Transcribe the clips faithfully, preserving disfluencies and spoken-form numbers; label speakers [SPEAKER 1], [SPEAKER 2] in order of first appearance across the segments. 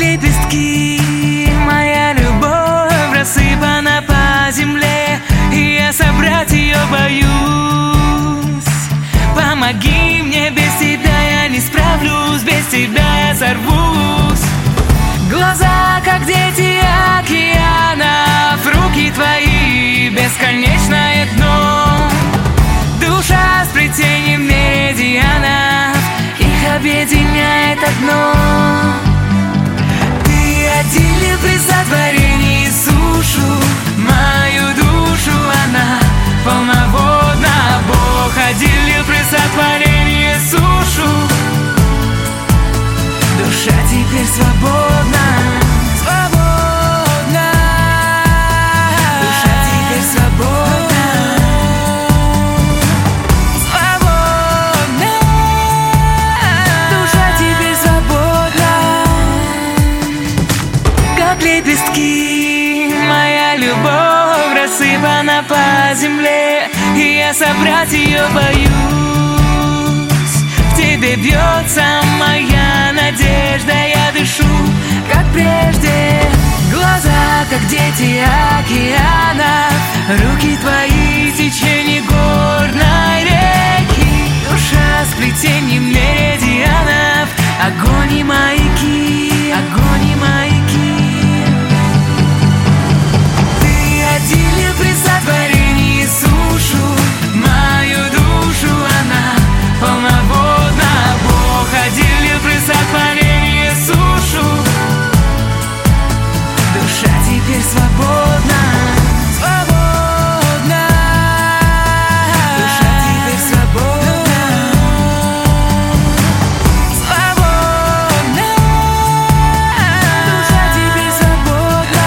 [SPEAKER 1] лепестки. Моя любовь рассыпана по земле, и я собрать ее боюсь. Помоги мне, без тебя я не справлюсь, без тебя я сорвусь. Глаза, как дети океанов, руки твои, бесконечное дно. Душа с плетением меридианов, их объединяет одно. Ты отделил при сотворении сушу, мою душу она полноводна. Бог отделил при сотворении сушу, душа теперь свободна. Свободна. Душа теперь свободна. Свободна. Душа теперь свободна. Как лепестки, моя любовь рассыпана по земле, и я собрать ее боюсь. В тебе бьется моя надежда, я дышу, как прежде. Глаза, как дети океанов, руки твои, течение горной реки. Душа с плетением меридианов, огонь и маяки, огонь и маяки. Ты отделил при сотворении сушу, мою душу она полноводна. Бог отделил при сотворении сушу, душа теперь свободна. Свободна. Душа теперь свободна. Свободна. Душа теперь свободна.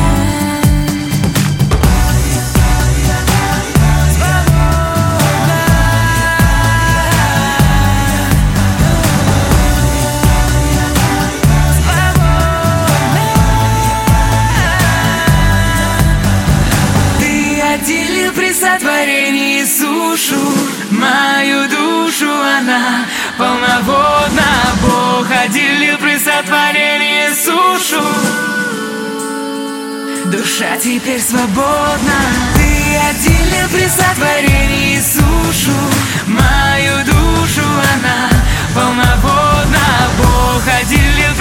[SPEAKER 1] Отделил при сотворении сушу, мою душу она полноводна. Бог отделил при сотворении сушу, душа теперь свободна. Ты отделил при сотворении сушу, мою душу она полноводна. Бог отделил